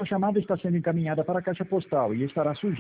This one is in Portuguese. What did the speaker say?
A chamada está sendo encaminhada para a caixa postal e estará sujeita